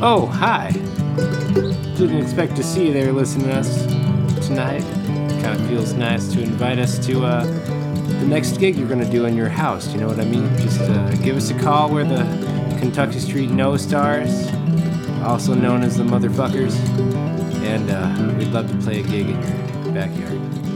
Oh, hi. Didn't expect to see you there listening to us tonight. Kind of feels nice to invite us to the next gig you're going to do in your house. You know what I mean? Just give us a call. We're the Kentucky Street No Stars, also known as the Motherfuckers. And we'd love to play a gig in your backyard.